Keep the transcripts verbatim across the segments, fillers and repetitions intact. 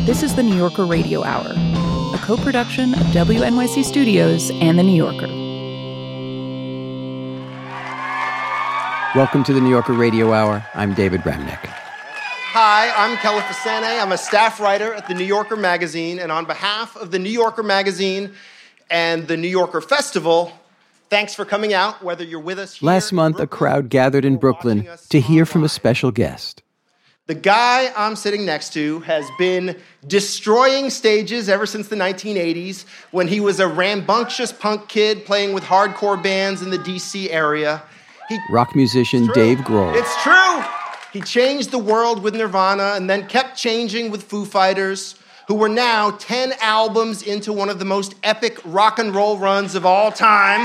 This is the New Yorker Radio Hour, a co-production of W N Y C Studios and the New Yorker. Welcome to the New Yorker Radio Hour. I'm David Remnick. Hi, I'm Kelefa Sanneh. I'm a staff writer at the New Yorker magazine, and on behalf of the New Yorker magazine and the New Yorker Festival, thanks for coming out, whether you're with us here Last month, a crowd gathered in Brooklyn to hear from a special guest. The guy I'm sitting next to has been destroying stages ever since the nineteen eighties, when he was a rambunctious punk kid playing with hardcore bands in the D C area. He, Rock musician Dave Grohl. It's true! He changed the world with Nirvana and then kept changing with Foo Fighters, who were now ten albums into one of the most epic rock and roll runs of all time.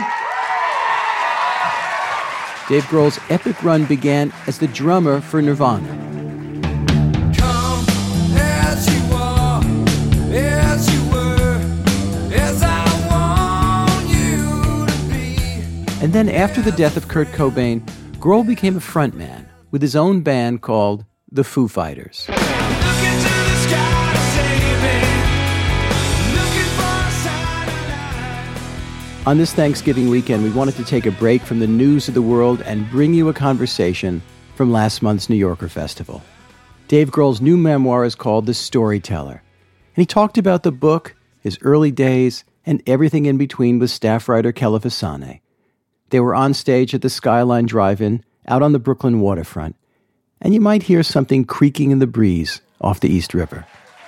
Dave Grohl's epic run began as the drummer for Nirvana. Come as you are, as you were, as I want you to be. And then after the death of Kurt Cobain, Grohl became a frontman with his own band called the Foo Fighters. Look into the sky to save me. Looking for a sign of life. On this Thanksgiving weekend, we wanted to take a break from the news of the world and bring you a conversation from last month's New Yorker Festival. Dave Grohl's new memoir is called The Storyteller, and he talked about the book, his early days, and everything in between with staff writer Kelefa Sanneh. They were on stage at the Skyline Drive-In out on the Brooklyn waterfront, and you might hear something creaking in the breeze off the East River.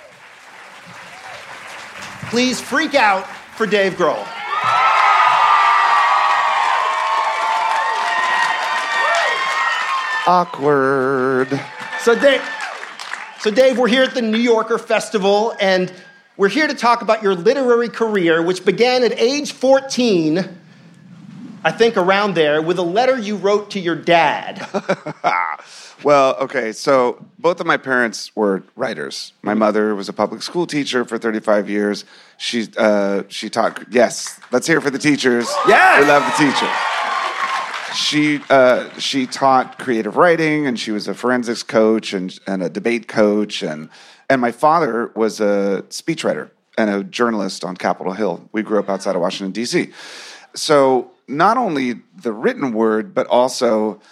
Please freak out for Dave Grohl. Awkward. So Dave, so Dave, we're here at the New Yorker Festival, and we're here to talk about your literary career, which began at age fourteen, I think around there, with a letter you wrote to your dad. Well, okay, so both of my parents were writers. My mother was a public school teacher for thirty-five years. She uh, she taught, yes, let's hear it for the teachers. Yes! We love the teachers. She uh, she taught creative writing, and she was a forensics coach and, and a debate coach. And, and my father was a speechwriter and a journalist on Capitol Hill. We grew up outside of Washington, D C. So not only the written word, but also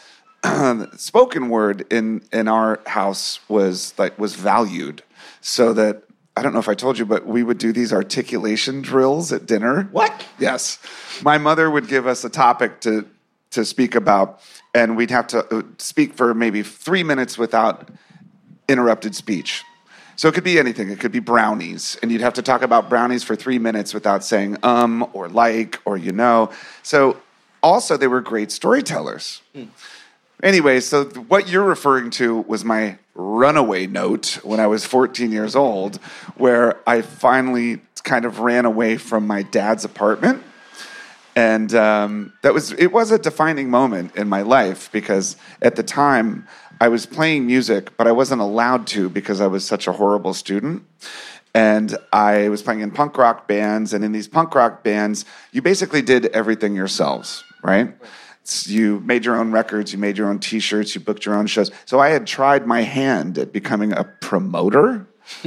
spoken word in, in our house was like was valued. So that, I don't know if I told you, but we would do these articulation drills at dinner. What? Yes. My mother would give us a topic to to speak about, and we'd have to speak for maybe three minutes without interrupted speech. So it could be anything. It could be brownies, and you'd have to talk about brownies for three minutes without saying um or like or you know. So also they were great storytellers. Mm. Anyway, so what you're referring to was my runaway note when I was fourteen years old, where I finally kind of ran away from my dad's apartment. And um, that was it was a defining moment in my life, because at the time I was playing music, but I wasn't allowed to because I was such a horrible student. And I was playing in punk rock bands, and in these punk rock bands, you basically did everything yourselves, right? You made your own records, you made your own T-shirts, you booked your own shows. So I had tried my hand at becoming a promoter.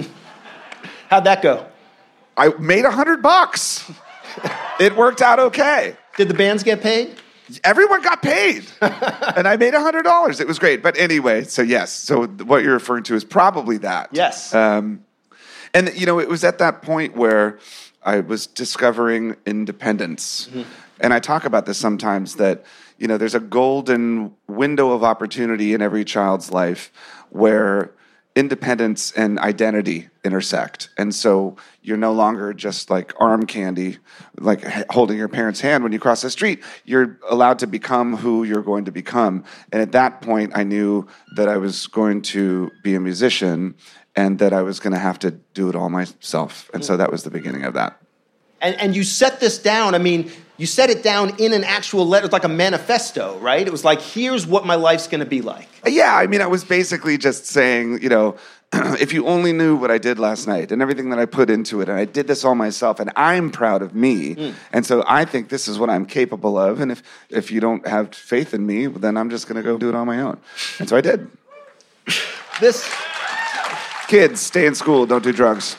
How'd that go? I made a hundred bucks. It worked out okay. Did the bands get paid? Everyone got paid. And I made a hundred dollars. It was great. But anyway, so yes. So what you're referring to is probably that. Yes. Um, and, you know, it was at that point where I was discovering independence. Mm-hmm. And I talk about this sometimes, that, you know, there's a golden window of opportunity in every child's life where independence and identity intersect. And so you're no longer just like arm candy, like holding your parents' hand when you cross the street. You're allowed to become who you're going to become. And at that point, I knew that I was going to be a musician and that I was going to have to do it all myself. And so that was the beginning of that. And, and you set this down, I mean, you set it down in an actual letter, like a manifesto, right? It was like, here's what my life's going to be like. Yeah, I mean, I was basically just saying, you know, if you only knew what I did last night and everything that I put into it, and I did this all myself, and I'm proud of me, mm. and so I think this is what I'm capable of, and if, if you don't have faith in me, then I'm just going to go do it on my own. And so I did. This... Kids, stay in school. Don't do drugs.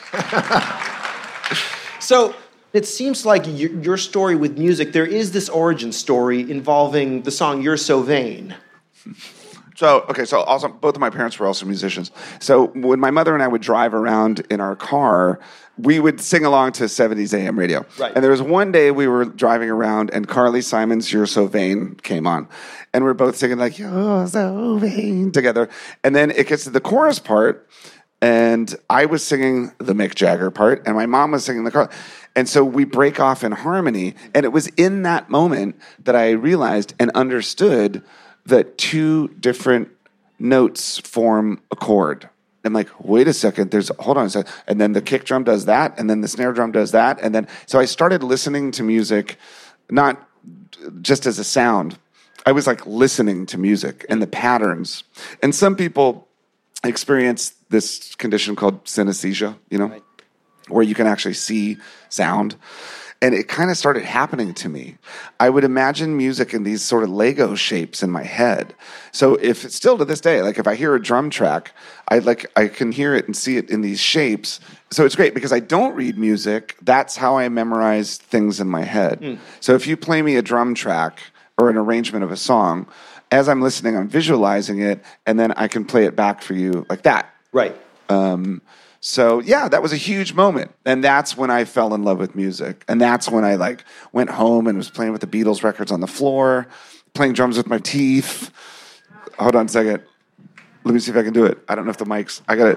So it seems like your, your story with music, there is this origin story involving the song You're So Vain. So, okay, so also, both of my parents were also musicians. So when my mother and I would drive around in our car, we would sing along to seventies A M radio. Right. And there was one day we were driving around and Carly Simon's You're So Vain came on. And we're both singing like, You're so vain together. And then it gets to the chorus part, and I was singing the Mick Jagger part, and my mom was singing the Carly. And so we break off in harmony. And it was in that moment that I realized and understood that two different notes form a chord. I'm like, wait a second, there's, hold on a second. And then the kick drum does that, and then the snare drum does that. And then, so I started listening to music, not just as a sound. I was like listening to music and the patterns. And some people experience this condition called synesthesia, you know, right, where you can actually see sound. And it kind of started happening to me. I would imagine music in these sort of Lego shapes in my head. So if it's still to this day, like if I hear a drum track, I like I can hear it and see it in these shapes. So it's great because I don't read music. That's how I memorize things in my head. Mm. So if you play me a drum track or an arrangement of a song, as I'm listening, I'm visualizing it, and then I can play it back for you like that. Right. Um, So yeah, that was a huge moment. And that's when I fell in love with music. And that's when I like went home and was playing with the Beatles records on the floor, playing drums with my teeth. Hold on a second. Let me see if I can do it. I don't know if the mic's, I got it.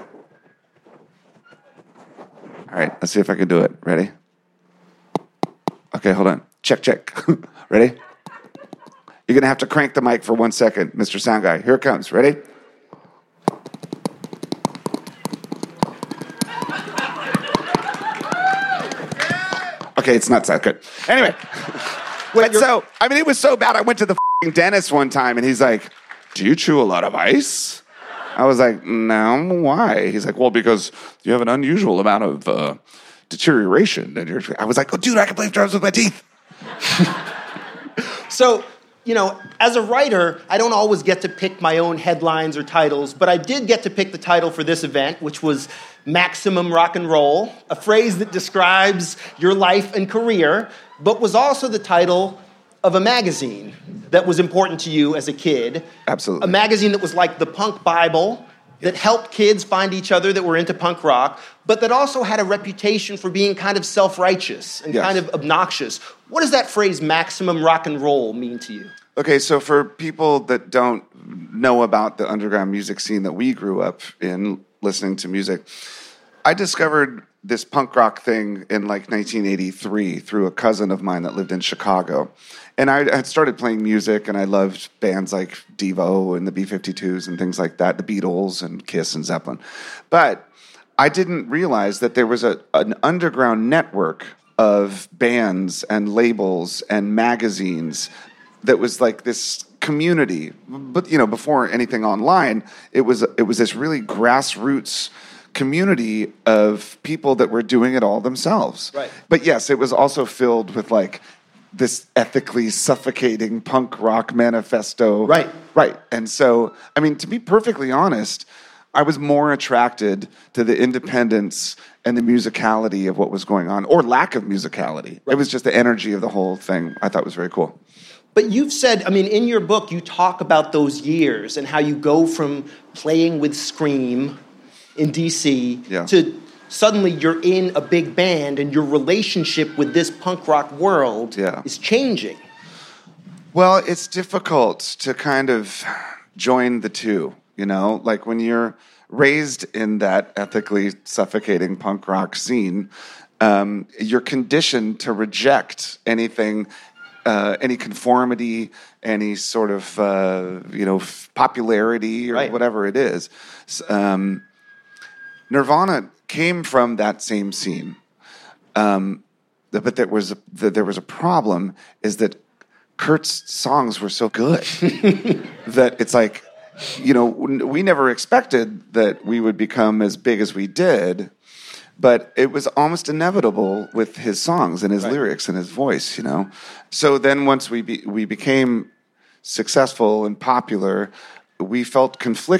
All right, let's see if I can do it. Ready? Okay, hold on. Check, check. Ready? You're going to have to crank the mic for one second, Mister Sound Guy. Here it comes. Ready? Okay, it's not that good. Anyway, but so, I mean, it was so bad. I went to the f***ing dentist one time, and he's like, do you chew a lot of ice? I was like, no, why? He's like, well, because you have an unusual amount of uh, deterioration. And you're, I was like, oh, dude, I can play drums with my teeth. So, you know, as a writer, I don't always get to pick my own headlines or titles, but I did get to pick the title for this event, which was Maximum Rock and Roll, a phrase that describes your life and career, but was also the title of a magazine that was important to you as a kid. Absolutely. A magazine that was like the punk Bible, that helped kids find each other that were into punk rock, but that also had a reputation for being kind of self-righteous and yes. kind of obnoxious. What does that phrase, maximum rock and roll, mean to you? Okay, so for people that don't know about the underground music scene that we grew up in, listening to music, I discovered this punk rock thing in like nineteen eighty-three through a cousin of mine that lived in Chicago. And I had started playing music, and I loved bands like Devo and the B fifty-twos and things like that, the Beatles and Kiss and Zeppelin. But I didn't realize that there was a, an underground network of bands and labels and magazines that was like this community. But, you know, before anything online, it was it was this really grassroots community of people that were doing it all themselves. Right. But yes, it was also filled with like this ethically suffocating punk rock manifesto. Right. Right. And so, I mean, to be perfectly honest, I was more attracted to the independence and the musicality of what was going on, or lack of musicality. Right. It was just the energy of the whole thing I thought was very cool. But you've said, I mean, in your book, you talk about those years and how you go from playing with Scream in D C yeah. to suddenly you're in a big band and your relationship with this punk rock world yeah. is changing. Well, it's difficult to kind of join the two, you know? Like when you're raised in that ethically suffocating punk rock scene, um, you're conditioned to reject anything, uh, any conformity, any sort of, uh, you know, f- popularity or right. whatever it is. Um, Nirvana came from that same scene, um, but there was a, there was a problem. Is that Kurt's songs were so good that it's like, you know, we never expected that we would become as big as we did, but it was almost inevitable with his songs and his right. lyrics and his voice, you know. So then once we be, we became successful and popular, we felt conflicted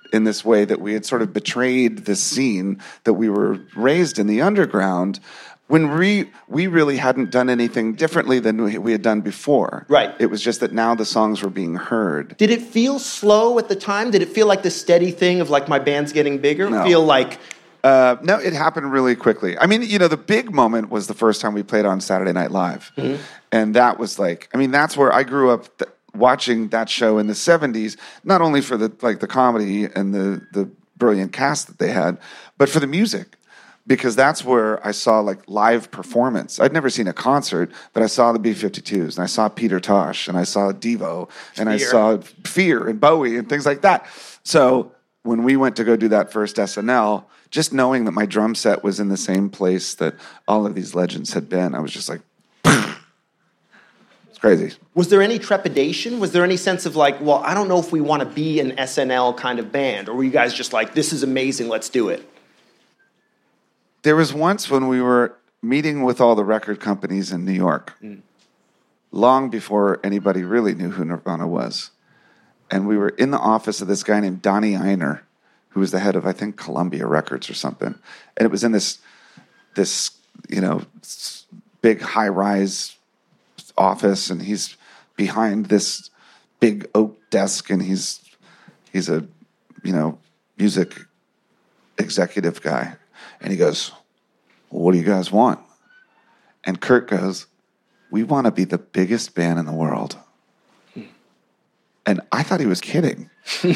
in this way that we had sort of betrayed this scene, that we were raised in the underground, when we we really hadn't done anything differently than we, we had done before. Right. It was just that now the songs were being heard. Did it feel slow at the time? Did it feel like the steady thing of like my band's getting bigger? No. Feel like... Uh, no, it happened really quickly. I mean, you know, the big moment was the first time we played on Saturday Night Live. Mm-hmm. And that was like, I mean, that's where I grew up th- watching that show in the seventies, not only for the like the comedy and the, the brilliant cast that they had, but for the music. Because that's where I saw like live performance. I'd never seen a concert, but I saw the B fifty-twos and I saw Peter Tosh and I saw Devo and I Fear. saw Fear and Bowie and things like that. So when we went to go do that first S N L, just knowing that my drum set was in the same place that all of these legends had been, I was just like, it's crazy. Was there any trepidation? Was there any sense of like, well, I don't know if we want to be an S N L kind of band? Or were you guys just like, this is amazing, let's do it? There was once when we were meeting with all the record companies in New York, mm. long before anybody really knew who Nirvana was. And we were in the office of this guy named Donnie Ienner, who was the head of, I think, Columbia Records or something. And it was in this, this you know, big high-rise office, and he's behind this big oak desk, and he's he's a, you know, music executive guy. And he goes, well, what do you guys want? And Kurt goes, we want to be the biggest band in the world. And I thought he was kidding.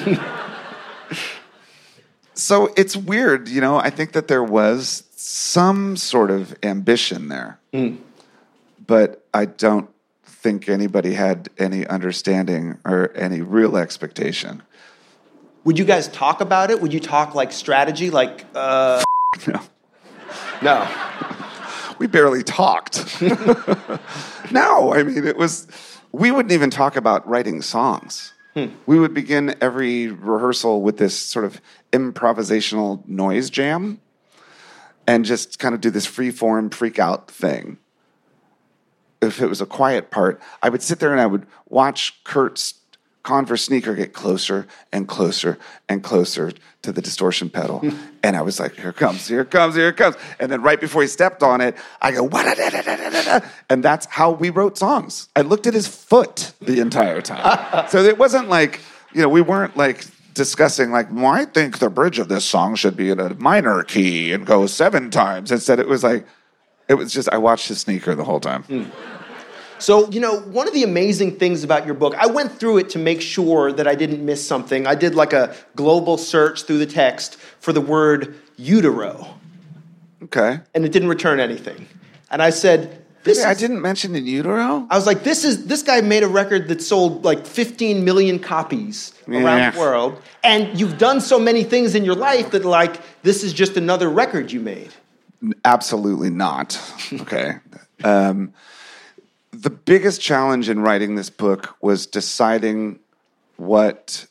So it's weird, you know, I think that there was some sort of ambition there. Mm. But I don't think anybody had any understanding or any real expectation. Would you guys talk about it? Would you talk like strategy? Like, uh... No. No. We barely talked. No, I mean, it was... We wouldn't even talk about writing songs. Hmm. We would begin every rehearsal with this sort of improvisational noise jam and just kind of do this free-form freak-out thing. If it was a quiet part, I would sit there and I would watch Kurt's Converse sneaker get closer and closer and closer to the distortion pedal. And I was like, here it comes, here it comes, here it comes. And then right before he stepped on it, I go, "Wa-da-da-da-da-da-da." And that's how we wrote songs. I looked at his foot the entire time. So it wasn't like, you know, we weren't like discussing like, well, I think the bridge of this song should be in a minor key and go seven times. Instead, it was like, it was just, I watched his sneaker the whole time. Mm. So, you know, one of the amazing things about your book, I went through it to make sure that I didn't miss something. I did like a global search through the text for the word utero. Okay. And it didn't return anything. And I said, this Maybe is, I didn't mention in utero? I was like, this is this guy made a record that sold like fifteen million copies Yeah. around the world. And you've done so many things in your life that like, this is just another record you made. Absolutely not. Okay. um, the biggest challenge in writing this book was deciding what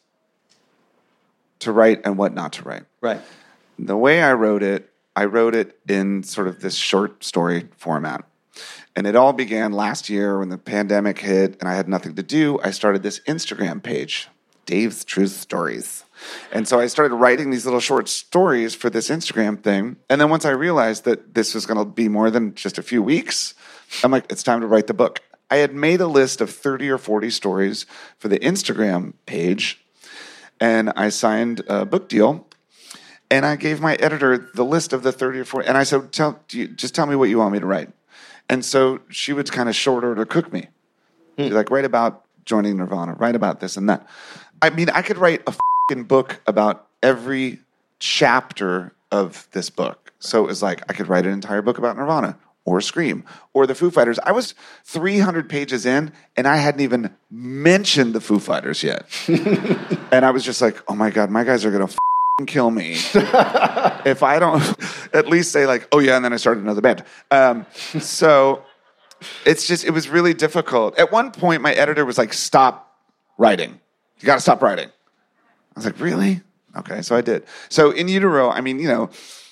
to write and what not to write. Right. The way I wrote it, I wrote it in sort of this short story format. And it all began last year when the pandemic hit and I had nothing to do. I started this Instagram page, Dave's Truth Stories. And so I started writing these little short stories for this Instagram thing. And then once I realized that this was going to be more than just a few weeks, I'm like, it's time to write the book. I had made a list of thirty or forty stories for the Instagram page, and I signed a book deal, and I gave my editor the list of the thirty or forty, and I said, tell, do you, just tell me what you want me to write. And so she would kind of short order cook me. Hmm. She's like, write about joining Nirvana, write about this and that. I mean, I could write a f***ing book about every chapter of this book. So it was like, I could write an entire book about Nirvana, or Scream, or the Foo Fighters. I was three hundred pages in, and I hadn't even mentioned the Foo Fighters yet. And I was just like, oh my God, my guys are going to f***ing kill me if I don't at least say like, oh yeah, and then I started another band. Um, so it's just, it was really difficult. At one point, my editor was like, stop writing. You got to stop writing. I was like, really? Okay, so I did. So in utero, I mean, you know,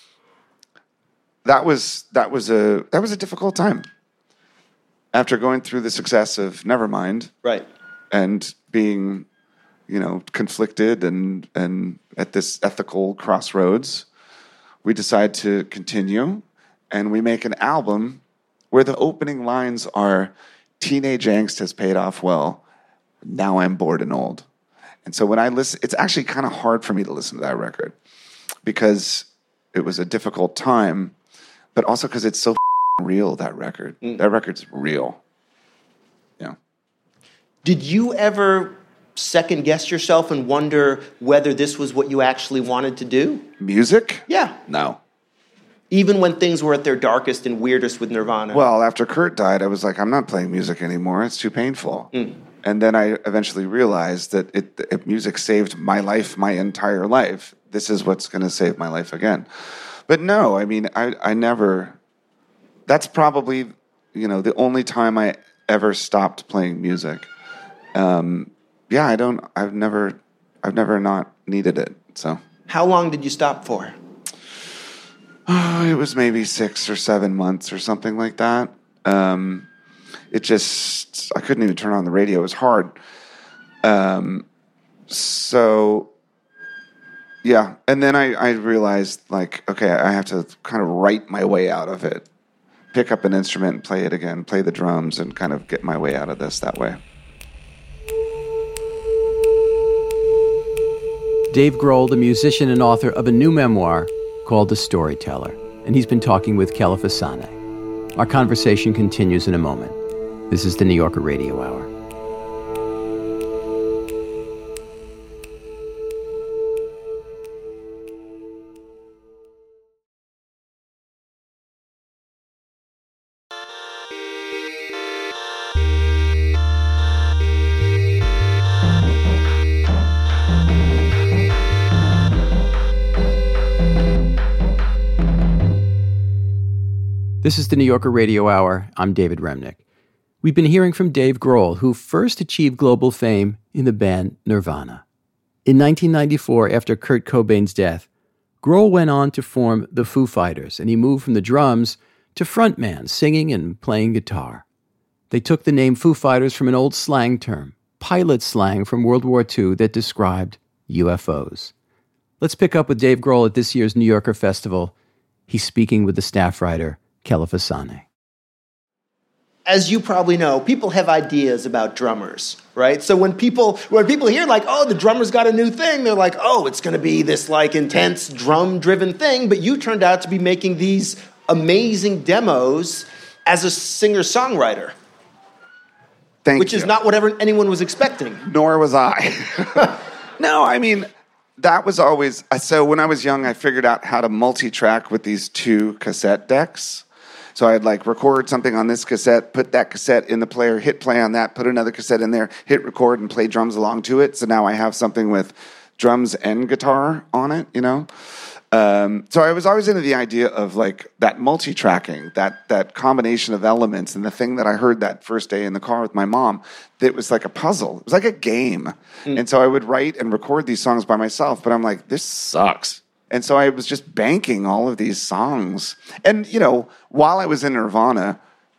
That was that was a that was a difficult time. After going through the success of Nevermind, right, and being, you know, conflicted and and at this ethical crossroads, we decide to continue, and we make an album where the opening lines are, "Teenage angst has paid off well. Now I'm bored and old." And so when I listen, it's actually kind of hard for me to listen to that record because it was a difficult time, but also because it's so real, that record. Mm. That record's real. Yeah. Did you ever second guess yourself and wonder whether this was what you actually wanted to do? Music? Yeah. No. Even when things were at their darkest and weirdest with Nirvana? Well, after Kurt died, I was like, I'm not playing music anymore. It's too painful. Mm. And then I eventually realized that it, if music saved my life my entire life, this is what's going to save my life again. But no, I mean, I, I never... That's probably, you know, the only time I ever stopped playing music. Um, yeah, I don't... I've never... I've never not needed it, so... How long did you stop for? Oh, it was maybe six or seven months or something like that. Um... It just, I couldn't even turn on the radio. It was hard. Um, so, yeah. And then I, I realized, like, okay, I have to kind of write my way out of it. Pick up an instrument and play it again, play the drums and kind of get my way out of this that way. Dave Grohl, the musician and author of a new memoir called The Storyteller. And he's been talking with Kelefa Sanneh. Our conversation continues in a moment. This is the New Yorker Radio Hour. This is the New Yorker Radio Hour. I'm David Remnick. We've been hearing from Dave Grohl, who first achieved global fame in the band Nirvana. In nineteen ninety-four, after Kurt Cobain's death, Grohl went on to form the Foo Fighters, and he moved from the drums to frontman, singing and playing guitar. They took the name Foo Fighters from an old slang term, pilot slang from World War Two that described U F Os. Let's pick up with Dave Grohl at this year's New Yorker Festival. He's speaking with the staff writer, Kelefa Sanneh. As you probably know, people have ideas about drummers, right? So when people when people hear like, oh, the drummer's got a new thing, they're like, oh, it's going to be this like intense drum-driven thing. But you turned out to be making these amazing demos as a singer-songwriter. Thank which you. is not what ever, anyone was expecting. Nor was I. No, I mean, that was always... So when I was young, I figured out how to multi-track with these two cassette decks. So I'd like record something on this cassette, put that cassette in the player, hit play on that, put another cassette in there, hit record and play drums along to it. So now I have something with drums and guitar on it, you know? Um, so I was always into the idea of like that multi-tracking, that that combination of elements. And the thing that I heard that first day in the car with my mom, that was like a puzzle. It was like a game. Mm. And so I would write and record these songs by myself, but I'm like, this sucks. And so I was just banking all of these songs. And, you know, while I was in Nirvana,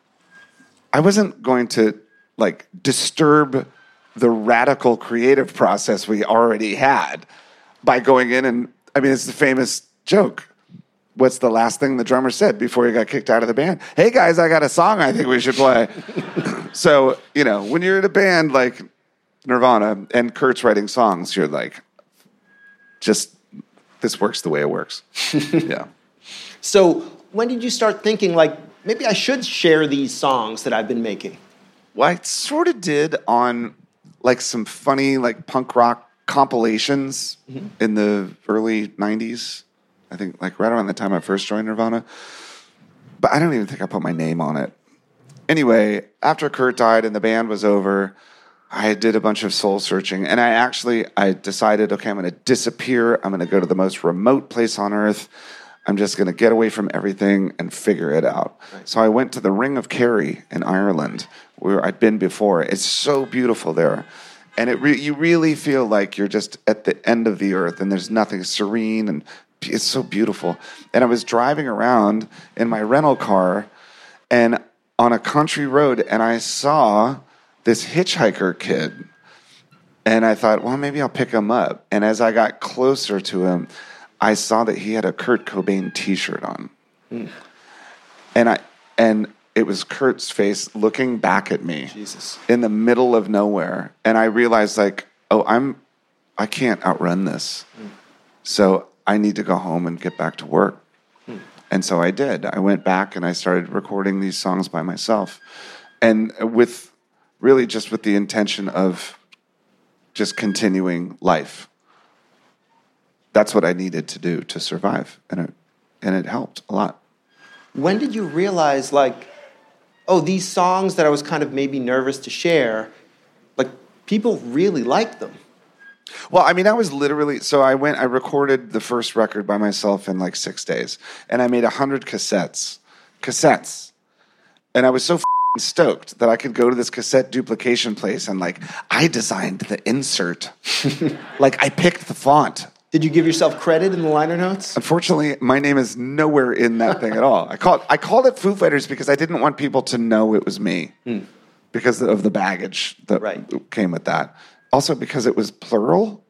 I wasn't going to, like, disturb the radical creative process we already had by going in and, I mean, it's the famous joke. What's the last thing the drummer said before he got kicked out of the band? Hey, guys, I got a song I think we should play. So, you know, when you're in a band like Nirvana and Kurt's writing songs, you're like, just... this works the way it works. Yeah. So when did you start thinking, like, maybe I should share these songs that I've been making? Well, I sort of did on, like, some funny, like, punk rock compilations mm-hmm. in the early nineties. I think, like, right around the time I first joined Nirvana. But I don't even think I put my name on it. Anyway, after Kurt died and the band was over... I did a bunch of soul searching, and I actually, I decided, okay, I'm going to disappear. I'm going to go to the most remote place on earth. I'm just going to get away from everything and figure it out. Right. So I went to the Ring of Kerry in Ireland, where I'd been before. It's so beautiful there. And it re- you really feel like you're just at the end of the earth, and there's nothing serene, and it's so beautiful. And I was driving around in my rental car, and on a country road, and I saw... this hitchhiker kid And I thought, well, maybe I'll pick him up. And as I got closer to him, I saw that he had a Kurt Cobain T-shirt on. Mm. And I and it was Kurt's face looking back at me Jesus. in the middle of nowhere. And I realized, like, oh, I'm, I can't outrun this. Mm. So I need to go home and get back to work. Mm. And so I did. I went back and I started recording these songs by myself. And with, really just with the intention of just continuing life. That's what I needed to do to survive. And it, and it helped a lot. When did you realize, like, oh, these songs that I was kind of maybe nervous to share, like, people really like them? Well, I mean, I was literally, so I went, I recorded the first record by myself in like six days. And I made a hundred cassettes. Cassettes. And I was so f***ing stoked that I could go to this cassette duplication place and, like, I designed the insert. Like, I picked the font. Did you give yourself credit in the liner notes? Unfortunately, my name is nowhere in that thing at all. I called I called it Foo Fighters because I didn't want people to know it was me mm. because of the baggage that right. came with that. Also because it was plural.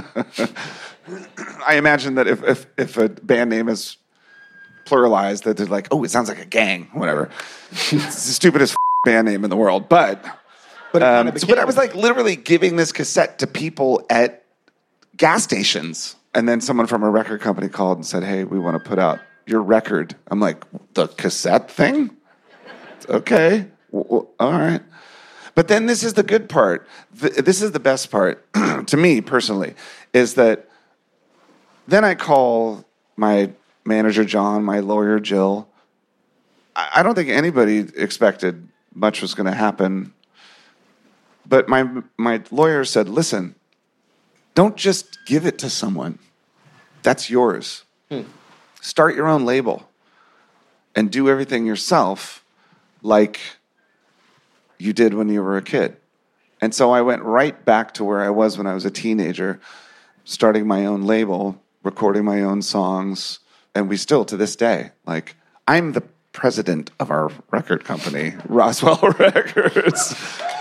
I imagine that if, if, if a band name is pluralized, that they're like, oh, it sounds like a gang, whatever. It's the stupidest band name in the world. But, but, um, kind of so, but I was like literally giving this cassette to people at gas stations. And then someone from a record company called and said, hey, we want to put out your record. I'm like, the cassette thing? Okay. Well, all right. But then this is the good part. This is the best part, to me personally, is that then I call my manager, John, my lawyer, Jill. I don't think anybody expected much was going to happen. But my my lawyer said, listen, don't just give it to someone. That's yours. Hmm. Start your own label and do everything yourself like you did when you were a kid. And so I went right back to where I was when I was a teenager, starting my own label, recording my own songs, and we still, to this day, like, I'm the president of our record company, Roswell Records.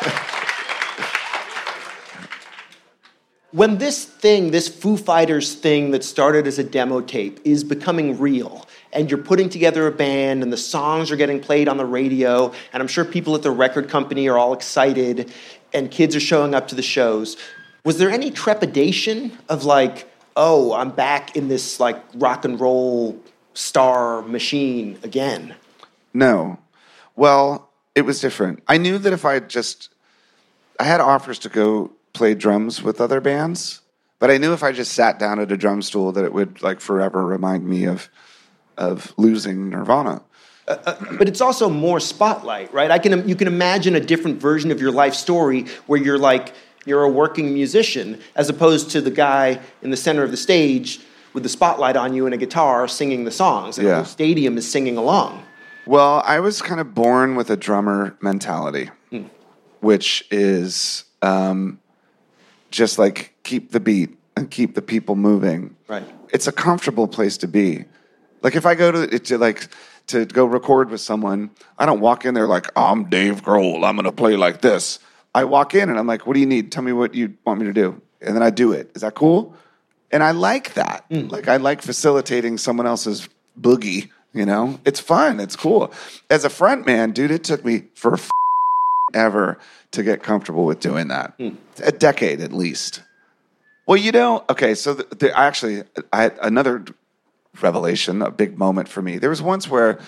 When this thing, this Foo Fighters thing that started as a demo tape is becoming real, and you're putting together a band, and the songs are getting played on the radio, and I'm sure people at the record company are all excited, and kids are showing up to the shows, was there any trepidation of like, oh, I'm back in this like rock and roll star machine again? No. Well, it was different. I knew that if I just, I had offers to go play drums with other bands, but I knew if I just sat down at a drum stool that it would like forever remind me of of losing Nirvana. Uh, uh, but it's also more spotlight, right? I can you can imagine a different version of your life story where you're like you're a working musician as opposed to the guy in the center of the stage with the spotlight on you and a guitar singing the songs, and yeah. the whole stadium is singing along. Well, I was kind of born with a drummer mentality, hmm. which is um, just like keep the beat and keep the people moving. Right. It's a comfortable place to be. Like if I go to, to like to go record with someone, I don't walk in there like, oh, I'm Dave Grohl, I'm going to play like this. I walk in and I'm like, what do you need? Tell me what you want me to do. And then I do it. Is that cool? And I like that. Mm. Like I like facilitating someone else's boogie, you know? It's fun. It's cool. As a front man, dude, it took me for f- ever to get comfortable with doing that. Mm. A decade at least. Well, you know, okay, so the, the, I actually, I had another revelation, a big moment for me. There was once where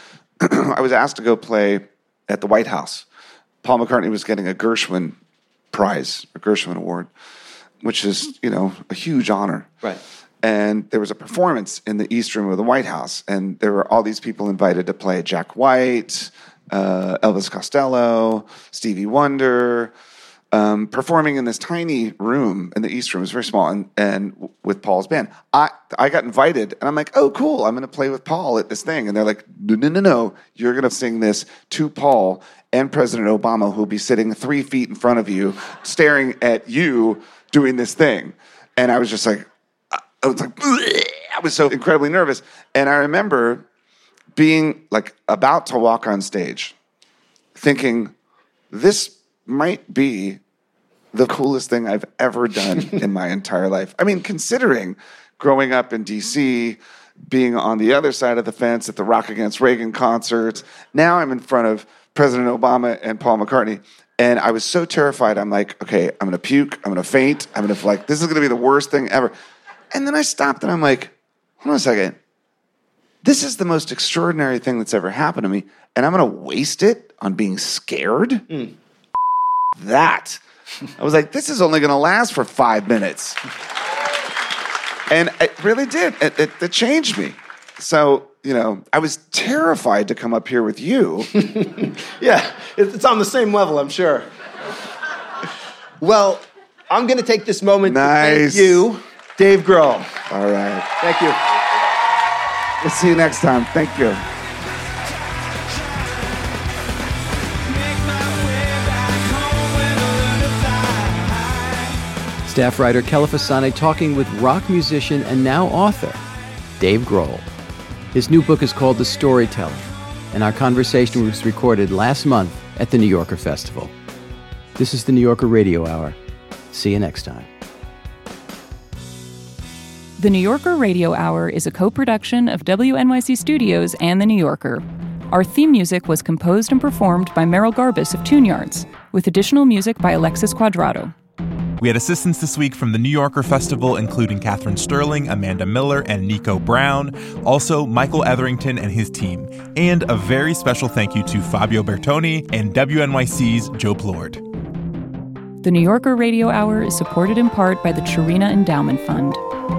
I was asked to go play at the White House. Paul McCartney was getting a Gershwin Prize, a Gershwin Award, which is, you know, a huge honor. Right. And there was a performance in the East Room of the White House, and there were all these people invited to play: Jack White, uh, Elvis Costello, Stevie Wonder, um, performing in this tiny room in the East Room. It was very small, and, and with Paul's band. I I got invited, and I'm like, oh, cool, I'm going to play with Paul at this thing. And they're like, no, no, no, no, you're going to sing this to Paul and President Obama, who will be sitting three feet in front of you, staring at you doing this thing. And I was just like, I was like, bleh. I was so incredibly nervous. And I remember being like about to walk on stage, thinking, this might be the coolest thing I've ever done in my entire life. I mean, considering growing up in D C, being on the other side of the fence at the Rock Against Reagan concerts, now I'm in front of President Obama and Paul McCartney. And I was so terrified. I'm like, okay, I'm going to puke. I'm going to faint. I'm going to like, this is going to be the worst thing ever. And then I stopped and I'm like, hold on a second. This is the most extraordinary thing that's ever happened to me. And I'm going to waste it on being scared? Mm. That. I was like, this is only going to last for five minutes. And it really did. It, it, it changed me. So, you know, I was terrified to come up here with you. Yeah, it's on the same level, I'm sure. Well, I'm going to take this moment nice. to thank you, Dave Grohl. All right. Thank you. We'll see you next time. Thank you. Staff writer Kela Fasane talking with rock musician and now author, Dave Grohl. His new book is called The Storyteller, and our conversation was recorded last month at the New Yorker Festival. This is the New Yorker Radio Hour. See you next time. The New Yorker Radio Hour is a co-production of W N Y C Studios and The New Yorker. Our theme music was composed and performed by Merrill Garbus of Tune Yards, with additional music by Alexis Quadrado. We had assistance this week from the New Yorker Festival, including Catherine Sterling, Amanda Miller, and Nico Brown. Also, Michael Etherington and his team. And a very special thank you to Fabio Bertoni and W N Y C's Joe Plord. The New Yorker Radio Hour is supported in part by the Chirina Endowment Fund.